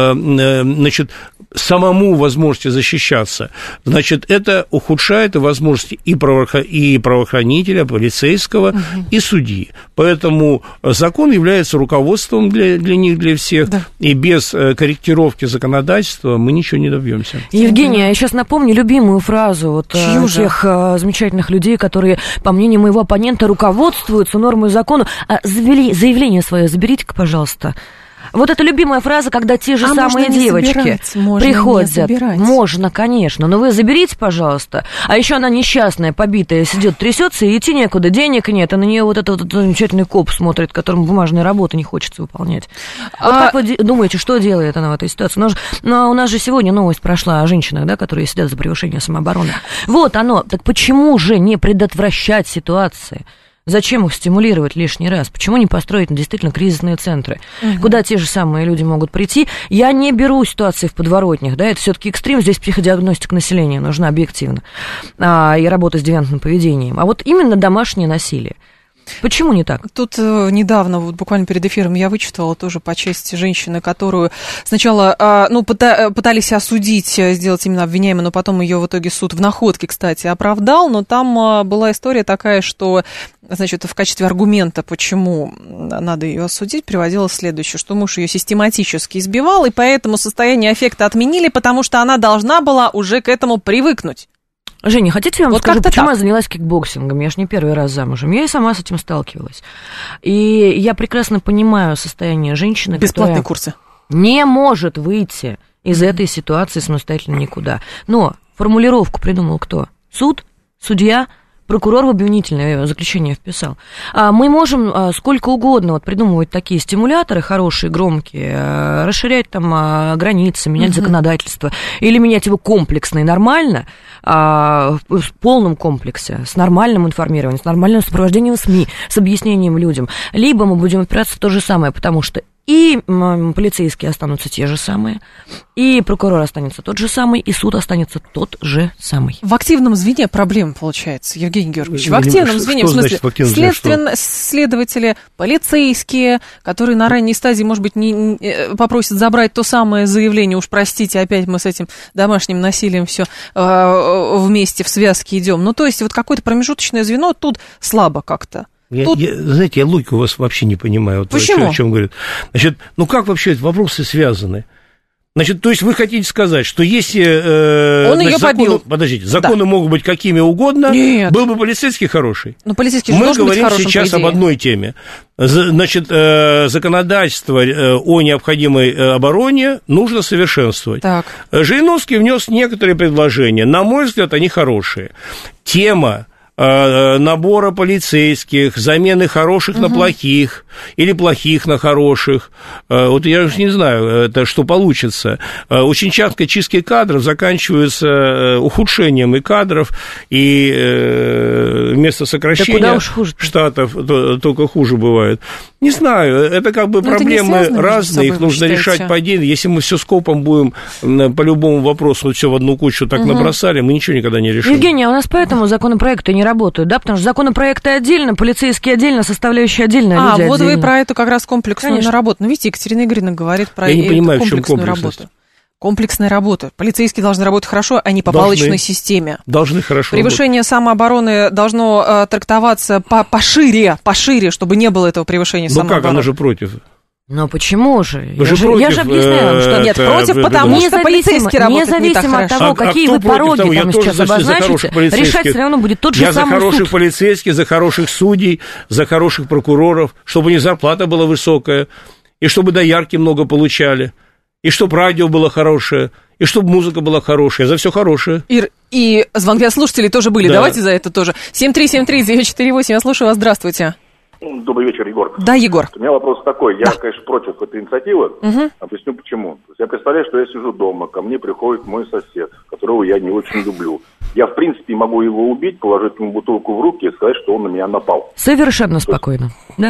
значит, самому возможности защищаться, значит, это ухудшает и возможности и, правоохр... и правоохранителя, полицейского, угу. и судьи. Поэтому закон является руководством для, для них, для всех, да. и без корректировки законодательства мы ничего не добьемся. Евгения, я сейчас напомню любимую фразу вот Чью тех же? замечательных людей, которые, по мнению моего оппонента, руководствуются нормой закона. А завели, заявление свое заберите-ка, пожалуйста. Вот эта любимая фраза, когда те же а самые девочки приходят. Можно, конечно, но вы заберите, пожалуйста. А еще она несчастная, побитая, сидит, трясется, и идти некуда, денег нет, а на нее вот этот вот замечательный коп смотрит, которому бумажные работы не хочется выполнять. А... Вот как вы думаете, что делает она в этой ситуации? Но, но у нас же сегодня новость прошла о женщинах, да, которые сидят за превышение самообороны. Вот оно. Так почему же не предотвращать ситуации? Зачем их стимулировать лишний раз? Почему не построить действительно кризисные центры, угу. куда те же самые люди могут прийти? Я не беру ситуации в подворотнях, да, это все-таки экстрим, здесь психодиагностика населения нужна объективно, а, и работа с девиантным поведением. А вот именно домашнее насилие. Почему не так? Тут э, недавно, вот буквально перед эфиром, я вычитала тоже по части женщины, которую сначала э, ну, пыта, пытались осудить, сделать именно обвиняемой, но потом ее в итоге суд в Находке, кстати, оправдал. Но там э, была история такая, что, значит, в качестве аргумента, почему надо ее осудить, приводилось следующее, что муж ее систематически избивал, и поэтому состояние аффекта отменили, потому что она должна была уже к этому привыкнуть. Женя, хотите, я вам вот скажу, почему так. я занялась кикбоксингом? Я ж не первый раз замужем. Я и сама с этим сталкивалась. И я прекрасно понимаю состояние женщины, бесплатные которая курсы. Не может выйти из mm-hmm. этой ситуации самостоятельно никуда. Но формулировку придумал кто? Суд? Судья? Прокурор в обвинительное заключение вписал. Мы можем сколько угодно вот придумывать такие стимуляторы хорошие, громкие, расширять там границы, менять uh-huh. законодательство, или менять его комплексно и нормально, в полном комплексе, с нормальным информированием, с нормальным сопровождением СМИ, с объяснением людям. Либо мы будем опираться в то же самое, потому что И м, полицейские останутся те же самые, и прокурор останется тот же самый, и суд останется тот же самый. В активном звене проблема получается, Евгений Георгиевич. В активном звене, что в смысле, значит, в активном звене, следственно, следователи, полицейские, которые на ранней стадии, может быть, не, не попросят забрать то самое заявление, уж простите, опять мы с этим домашним насилием все э, вместе в связке идем. Ну, то есть, вот какое-то промежуточное звено тут слабо как-то. Я, Тут... я, знаете, я логику у вас вообще не понимаю. Вот Почему? О чем говорят. Значит, ну как вообще эти вопросы связаны? Значит, то есть вы хотите сказать, что если... Э, Он значит, ее законы, побил. Подождите, законы да. могут быть какими угодно. Нет. Был бы полицейский хороший. Но полицейский же Мы должен быть говорим хорошим, сейчас по идее. об одной теме. Значит, э, законодательство э, о необходимой э, обороне нужно совершенствовать. Так. Жириновский внес некоторые предложения. На мой взгляд, они хорошие. Тема набора полицейских, замены хороших угу. на плохих или плохих на хороших. Вот я уж не знаю, это что получится. Очень часто чистки кадров заканчиваются ухудшением и кадров, и вместо сокращения штатов только хуже бывает. Не знаю, это как бы Но проблемы разные, их нужно решать по отдельно. Если мы все скопом будем по любому вопросу все в одну кучу так угу. набросали, мы ничего никогда не решим. Евгений, а у нас поэтому законопроекты не работают, да, потому что законопроекты отдельно, полицейские отдельно, составляющие отдельно, а, люди вот отдельно. вы про эту как раз комплексную Конечно. работу. Ну, видите, Екатерина Игоревна говорит про Я не понимаю, комплексную в чем работу. Комплексная работа. Полицейские должны работать хорошо, а не по должны, палочной системе. Должны хорошо Превышение работать. самообороны должно э, трактоваться по, пошире, пошире, чтобы не было этого превышения ну самообороны. Ну как, она же против. Ну почему же? Я же, же, против, я же объясняю, что нет, против, потому что полицейские работают независимо не так от того, хорошо. какие а, вы а пороги того? там сейчас обозначите, решать все равно будет тот же я самый за хороших суд. полицейских, за хороших судей, за хороших прокуроров, чтобы у них зарплата была высокая, и чтобы доярки много получали, и чтобы радио было хорошее, и чтобы музыка была хорошая, за все хорошее. Ир, и звонки от слушателей тоже были, да. Давайте за это тоже. семь три семь три девять четыре восемь, я слушаю вас, здравствуйте. Добрый вечер, Егор. Да, Егор. У меня вопрос такой. Я, да. конечно, против этой инициативы. Угу. Объясню почему. То есть я представляю, что я сижу дома, ко мне приходит мой сосед, которого я не очень люблю. Я, в принципе, могу его убить, положить ему бутылку в руки и сказать, что он на меня напал. Совершенно спокойно, да.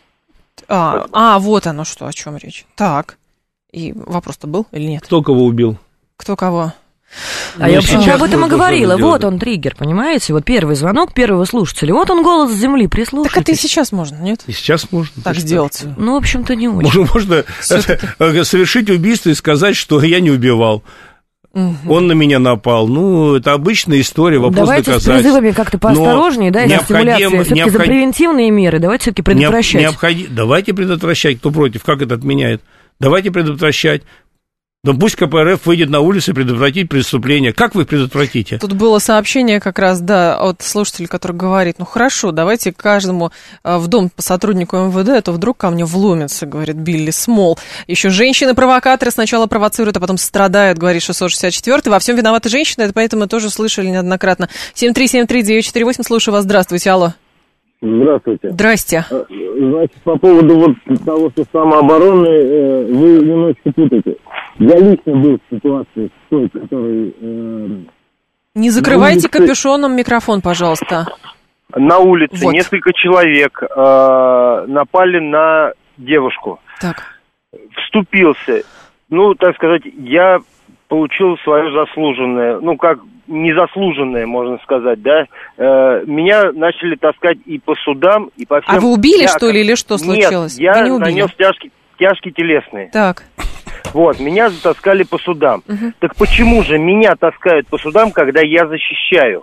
А, а, вот оно что, о чем речь. Так. И вопрос-то был или нет? Кто кого убил? Кто кого? А я об этом и говорила. Вот он триггер, понимаете? Вот первый звонок первого слушателя. Вот он голос с земли, прислушайтесь. Так это и сейчас можно, нет? И сейчас можно. Так сделать. Ну, в общем-то, не очень. Можно, можно совершить убийство и сказать, что я не убивал. Угу. Он на меня напал. Ну, это обычная история, вопрос давайте доказать. Давайте с призывами как-то поосторожнее, да, и стимуляции. Все-таки необход... за превентивные меры, давайте все-таки предотвращать. Необход... Давайте предотвращать. Кто против? Как это отменяет? Давайте предотвращать. Да пусть ка пэ эр эф выйдет на улицу и предотвратить преступление. Как вы предотвратите? Тут было сообщение как раз, да, от слушателя, который говорит, ну хорошо, давайте каждому в дом по сотруднику эм вэ дэ, а то вдруг ко мне вломится, говорит Билли Смол. Еще женщины-провокаторы сначала провоцируют, а потом страдают, говорит шестьсот шестьдесят четвёртый. Во всем виноваты женщины, это поэтому мы тоже слышали неоднократно. семь три семь три девять четыре восемь, слушаю вас, здравствуйте, алло. Здравствуйте. Здрасте. Значит, по поводу вот того, что самообороны, вы немножечко путаете. Я лично был в ситуации с той, который... Э, Не закрывайте улице... капюшоном микрофон, пожалуйста. На улице вот. Несколько человек э, напали на девушку. Так. Вступился. Ну, так сказать, я получил свое заслуженное, ну, как незаслуженное, можно сказать, да. Э, меня начали таскать и по судам, и по всем... А вы убили, я... что ли, или что случилось? Нет, я не нанес тяжкие, тяжкие телесные. Так. Вот, меня затаскали по судам. Угу. Так почему же меня таскают по судам, когда я защищаю?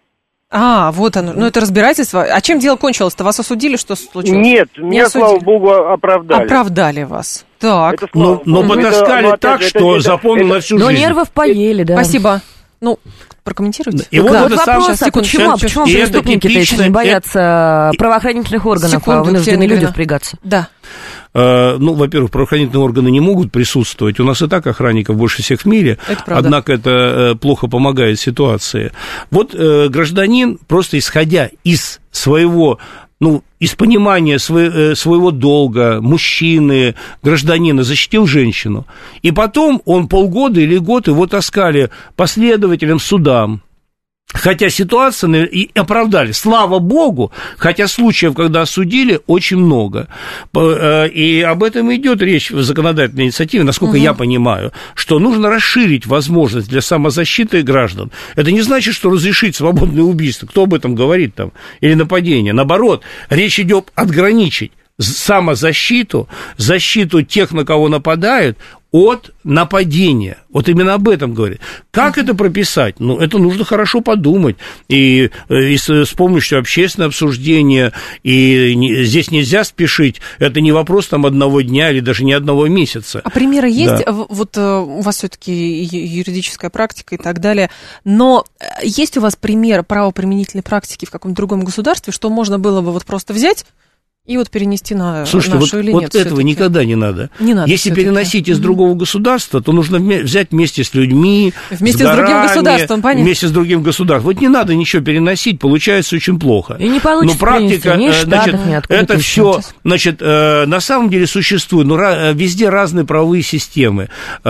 А, вот оно. Ну, это разбирательство. А чем дело кончилось-то? Вас осудили? Что случилось? Нет, не меня, осудили. Слава богу, оправдали. Оправдали вас. Так. Это, но но это, потаскали это, так, это, что это, запомнил это, на всю но жизнь. Но нервов поели, да. Спасибо. Ну, прокомментируйте. И вот да, это вот сам... вопрос, а почему, почему преступники-то эти не боятся правоохранительных органов, Секунду, а вынуждены люди впрягаться? Да. Ну, во-первых, правоохранительные органы не могут присутствовать. У нас и так охранников больше всех в мире. Это правда. Однако это плохо помогает ситуации. Вот э, гражданин, просто исходя из своего, ну, из понимания свое, своего долга, мужчины, гражданина, защитил женщину. И потом он полгода или год его таскали последователям судам. Хотя ситуация и оправдали, слава богу, хотя случаев, когда осудили, очень много. И об этом идет речь в законодательной инициативе, насколько угу. я понимаю, что нужно расширить возможность для самозащиты граждан. Это не значит, что разрешить свободное убийство. Кто об этом говорит там? Или нападение? Наоборот, речь идет отграничить самозащиту, защиту тех, на кого нападают, от нападения. Вот именно об этом говорит. Как это прописать? Ну, это нужно хорошо подумать. И, и с, с помощью общественного обсуждения. И не, здесь нельзя спешить. Это не вопрос там одного дня или даже не одного месяца. А примеры есть? Да. Вот у вас все-таки юридическая практика и так далее. Но есть у вас пример правоприменительной практики в каком-то другом государстве, что можно было бы вот просто взять и вот перенести на Слушайте, нашу вот, или вот нет? этого всё-таки? никогда не надо. Не надо. Если всё-таки. переносить из mm-hmm. другого государства, то нужно взять вместе с людьми, вместе с, с горами, другим государством, понятно. Вместе с другим государством. Вот не надо ничего переносить, получается очень плохо. И не получится. Но практика, ни значит, штатов, это все, значит, на самом деле существует, но везде разные правовые системы.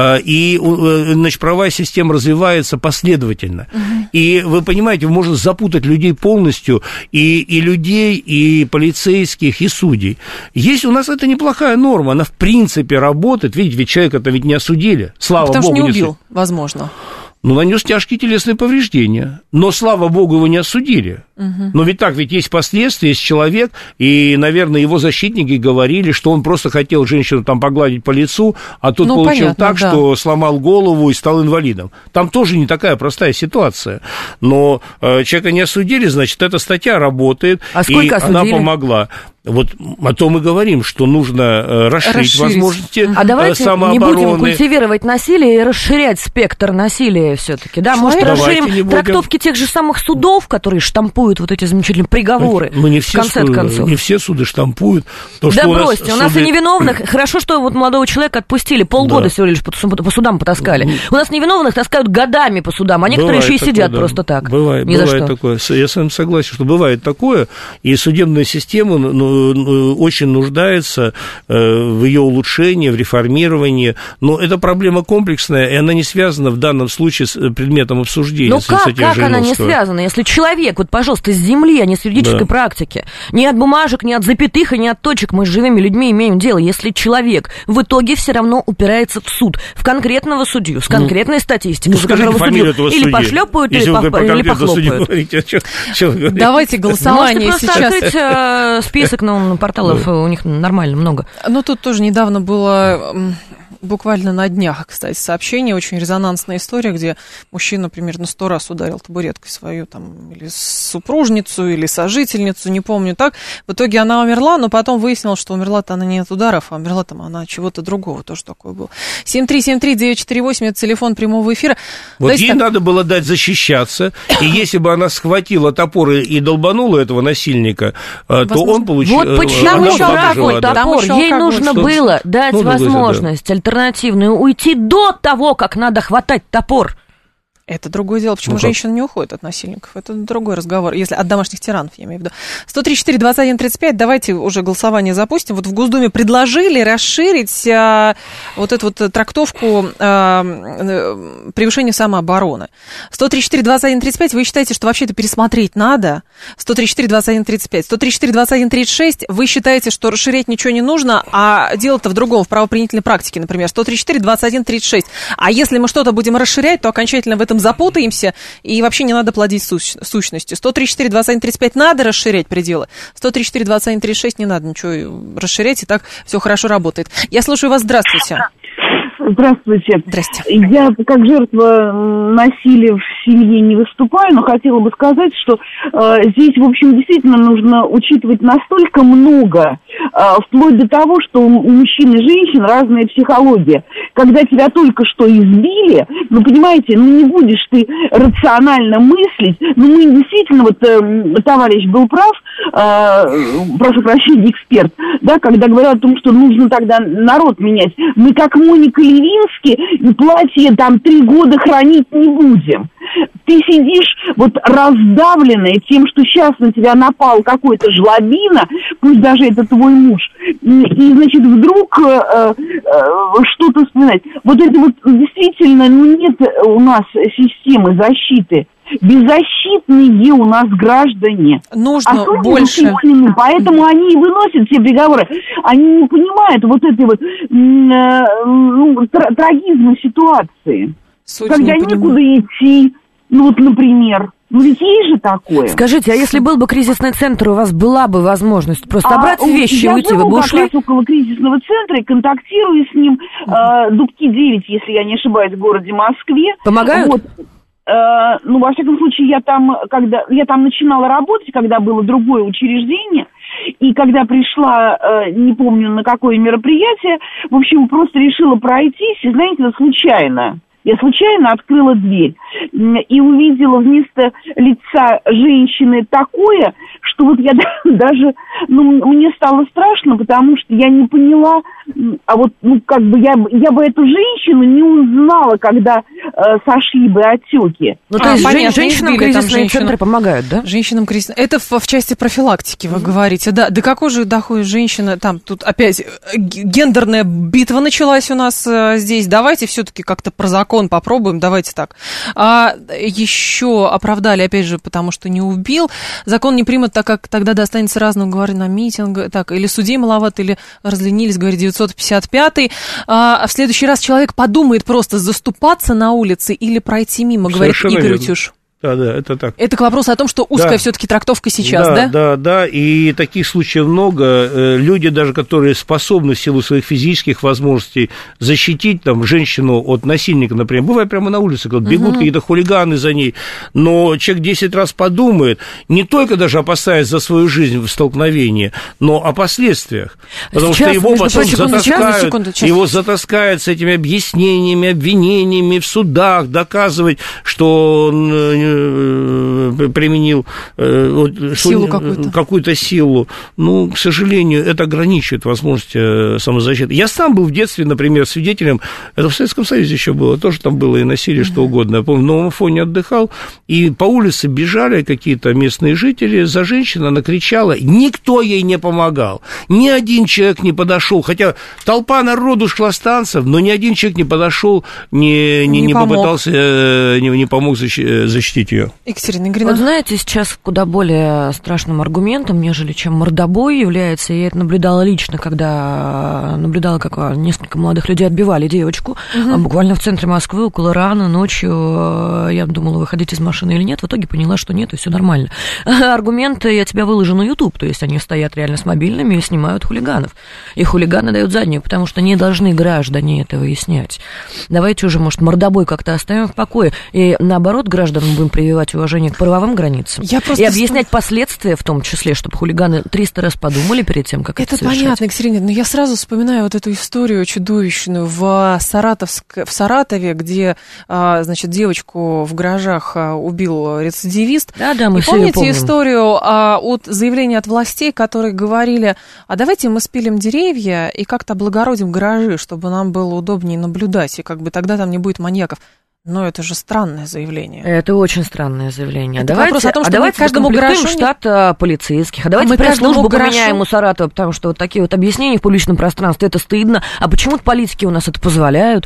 И, значит, правовая система развивается последовательно. Mm-hmm. И вы понимаете, можно запутать людей полностью, и, и людей, и полицейских, и судей. Есть у нас это неплохая норма, она в принципе работает. Видите, ведь человека-то ведь не осудили, слава Потому богу. Потому что не убил, не... возможно. Ну, нанес тяжкие телесные повреждения, но, слава богу, его не осудили. Угу. Но ведь так, ведь есть последствия, есть человек, и, наверное, его защитники говорили, что он просто хотел женщину там погладить по лицу, а тут ну, получил понятно, так, да. что сломал голову и стал инвалидом. Там тоже не такая простая ситуация. Но э, человека не осудили, значит, эта статья работает, а и осудили? Она помогла. Вот о том и говорим, что нужно э, расширить, расширить возможности а давайте самообороны. Не будем культивировать насилие и расширять спектр насилия все-таки, да? Может, давайте расширим трактовки тех же самых судов, которые штампуют вот эти замечательные приговоры. Мы не все, в конце суды, концов. не все суды штампуют. То, да что бросьте, у нас, у нас суды... и невиновных. Хорошо, что вот молодого человека отпустили, полгода да. всего лишь по, по судам потаскали. У нас невиновных таскают годами по судам, а некоторые бывает еще и такое, сидят да. просто так. Бывает, Ни бывает такое. Я с вами согласен, что бывает такое, и судебная система ну, ну, очень нуждается э, в ее улучшении, в реформировании. Но это проблема комплексная, и она не связана в данном случае с предметом обсуждения. Ну как, как она не связана? Если человек, вот, пожалуйста, с земли, а не с юридической да. практики, ни от бумажек, ни от запятых и ни от точек, мы с живыми людьми имеем дело. Если человек в итоге все равно упирается в суд, в конкретного судью, с конкретной ну, статистикой, ну, за которого судью или судьи. пошлепают, или, по, по, или похлопают. Говорите, что, что давайте голосование Можете сейчас. Можете просто открыть э, список ну, порталов, у них нормально много. Ну, тут тоже недавно было... Буквально на днях, кстати, сообщение, очень резонансная история, где мужчина примерно сто раз ударил табуреткой свою там или супружницу, или сожительницу, не помню так. В итоге она умерла, но потом выяснилось, что умерла-то она не от ударов, а умерла там она от чего-то другого, тоже такое было. семь три семь три девять четыре восемь, это телефон прямого эфира. Вот есть, ей так... надо было дать защищаться, и если бы она схватила топор и долбанула этого насильника, возможно. То он получил... Вот почему какой да. топор? Ей нужно что? было дать ну, возможность да. альтернативную уйти до того, как надо хватать топор. Это другое дело. Почему ну, женщины не уходят от насильников? Это другой разговор. Если от домашних тиранов, я имею в виду. сто тридцать четыре двадцать один тридцать пять. Давайте уже голосование запустим. Вот в Госдуме предложили расширить а, вот эту вот трактовку а, превышения самообороны. сто тридцать четыре двадцать один тридцать пять. Вы считаете, что вообще это пересмотреть надо? сто тридцать четыре двадцать один тридцать пять. сто тридцать четыре двадцать один тридцать шесть. Вы считаете, что расширять ничего не нужно, а дело-то в другом, в правоприменительной практике, например. сто тридцать четыре двадцать один тридцать шесть. А если мы что-то будем расширять, то окончательно в этом запутаемся, и вообще не надо плодить сущ- сущности. сто тридцать четыре двадцать один тридцать пять надо расширять пределы, сто тридцать четыре двадцать один тридцать шесть не надо ничего расширять, и так все хорошо работает. Я слушаю вас, здравствуйте. Здравствуйте. Здрасте. Я как жертва насилия в семье не выступаю, но хотела бы сказать, что э, здесь, в общем, действительно нужно учитывать настолько много, э, вплоть до того, что у мужчин и женщин разная психология. Когда тебя только что избили, ну, понимаете, ну, не будешь ты рационально мыслить, ну, мы действительно, вот э, товарищ был прав, э, прошу прощения, эксперт, да, когда говорят о том, что нужно тогда народ менять. Мы как Моника Левински и платье там три года хранить не будем. Ты сидишь вот раздавленная тем, что сейчас на тебя напал какой-то жлобина, пусть даже это твой муж, и, и значит, вдруг э, э, что-то вспоминать. Вот это вот действительно, ну, нет у нас системы защиты. беззащитные у нас граждане. Нужно а больше. Сильными, поэтому они и выносят все приговоры. Они не понимают вот этой вот ну, тр- трагизма ситуации. Суть когда некуда идти, ну вот, например. Ну ведь есть же такое. Скажите, а если был бы кризисный центр, у вас была бы возможность просто а, брать вещи и уйти, вы бы ушли? Я живу как раз около кризисного центра и контактирую с ним. Э, Дубки девять, если я не ошибаюсь, в городе Москве. Помогают? Вот. Э, ну, во всяком случае, я там, когда, я там начинала работать, когда было другое учреждение. И когда пришла, э, не помню на какое мероприятие, в общем, просто решила пройтись, и, знаете, случайно. Я случайно открыла дверь и увидела вместо лица женщины такое, что вот я даже, ну, мне стало страшно, потому что я не поняла, а вот, ну, как бы я, я бы эту женщину не узнала, когда э, сошли бы отеки. Ну, то а, есть понятно, женщинам кризисные центры помогают, да? Женщинам кризисные. Это в, в части профилактики вы mm-hmm. говорите, да. Да какой же доходит женщина, там, тут опять гендерная битва началась у нас э, здесь. Давайте все-таки как-то про закон попробуем, давайте так. А еще оправдали, опять же, потому что не убил. Закон не примут, так как тогда достанется разным, говорить на митинг, так, или судей маловато, или разленились, говорит, девятьсот пятьдесят пятый. А в следующий раз человек подумает просто заступаться на улице или пройти мимо, говорит Игорь Утюж. Да, да, это так. Это к вопросу о том, что узкая да. все-таки трактовка сейчас, да? Да, да, да, и таких случаев много. Люди, даже которые способны в силу своих физических возможностей защитить там, женщину от насильника, например, бывает прямо на улице, когда бегут угу. какие-то хулиганы за ней, но человек десять раз подумает, не только даже опасаясь за свою жизнь в столкновении, но о последствиях. Потому сейчас, что его потом прочим, затаскают, секунду, его затаскают с этими объяснениями, обвинениями в судах, доказывать, что он применил э, силу что, какую-то. какую-то силу. Ну, к сожалению, это ограничивает возможности самозащиты. Я сам был в детстве, например, свидетелем, это в Советском Союзе еще было, тоже там было и насилие, что угодно. Я помню, на Новом Афоне отдыхал, и по улице бежали какие-то местные жители, за женщину она кричала, никто ей не помогал, ни один человек не подошел, хотя толпа народу шла с танцев, но ни один человек не подошел, не, не, не, не попытался, не, не помог защитить ее. Екатерина Игоревна. Вот знаете, сейчас куда более страшным аргументом, нежели чем мордобой является, я это наблюдала лично, когда наблюдала, как несколько молодых людей отбивали девочку, угу. буквально в центре Москвы, около рано, ночью, я думала, выходить из машины или нет, в итоге поняла, что нет, и все нормально. Аргументы я тебя выложу на YouTube, то есть они стоят реально с мобильными и снимают хулиганов. И хулиганы дают заднюю, потому что не должны граждане это выяснять. Давайте уже, может, мордобой как-то оставим в покое, и наоборот, гражданам будем прививать уважение к правовым границам. Я и объяснять вспом... последствия, в том числе, чтобы хулиганы триста раз подумали перед тем, как это, это совершать. Это понятно, Екатерина, но я сразу вспоминаю вот эту историю чудовищную в, Саратовск... в Саратове, где, значит, девочку в гаражах убил рецидивист. Да-да, мы и все помните помним. историю от заявления от властей, которые говорили, а давайте мы спилим деревья и как-то облагородим гаражи, чтобы нам было удобнее наблюдать, и как бы тогда там не будет маньяков. Но это же странное заявление. Это очень странное заявление. Это давайте, вопрос о том, что а давайте каждому гаражу штат а, полицейских, а давайте а пресс-службу гаражу... поменяем у Саратова, потому что вот такие вот объяснения в публичном пространстве, это стыдно. А почему-то политики у нас это позволяют?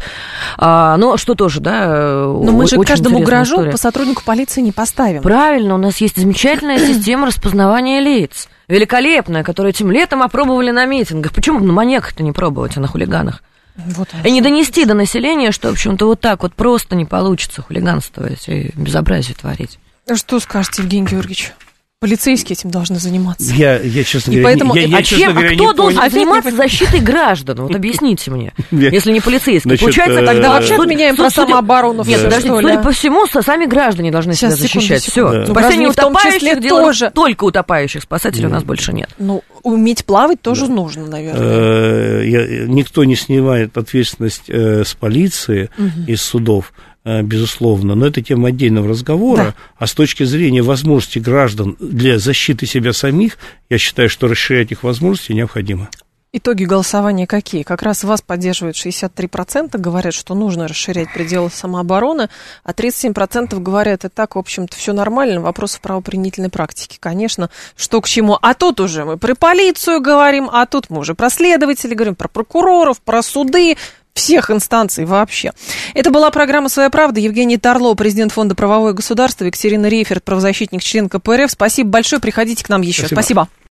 А, ну, что тоже, да, Но мы же каждому гаражу история. По сотруднику полиции не поставим. Правильно, у нас есть замечательная система распознавания лиц. Великолепная, которую этим летом опробовали на митингах. Почему бы на маньяках-то не пробовать, а на хулиганах? Вот и не донести до населения, что, в общем-то, вот так вот просто не получится хулиганствовать и безобразие творить. Что скажете, Евгений Георгиевич? Полицейские этим должны заниматься. Я, я честно и говоря, поэтому... я, я, а честно чем, говоря, а кто не должен понял. заниматься защитой граждан? Вот объясните мне. Если не полицейские. Значит, Получается, э, тогда э, вообще отменяем про самооборону. Нет, подождите, судя по всему, сами граждане должны себя защищать. Все. Спасение утопающих делают только утопающих. Спасателей у нас больше нет. Ну, уметь плавать тоже нужно, наверное. Никто не снимает ответственность с полиции, из судов, безусловно, но это тема отдельного разговора, да. А с точки зрения возможностей граждан для защиты себя самих, я считаю, что расширять их возможности необходимо. Итоги голосования какие? Как раз вас поддерживают шестьдесят три процента, говорят, что нужно расширять пределы самообороны, а тридцать семь процентов говорят, и так, в общем-то, все нормально, вопросы правоприменительной практики, конечно, что к чему. А тут уже мы про полицию говорим, а тут мы уже про следователей говорим, про прокуроров, про суды. всех инстанций вообще. Это была программа «Своя правда». Евгений Тарло, президент Фонда «Правовое государство», Екатерина Рейферт, правозащитник, член ка пэ эр эф. Спасибо большое. Приходите к нам еще. Спасибо. Спасибо.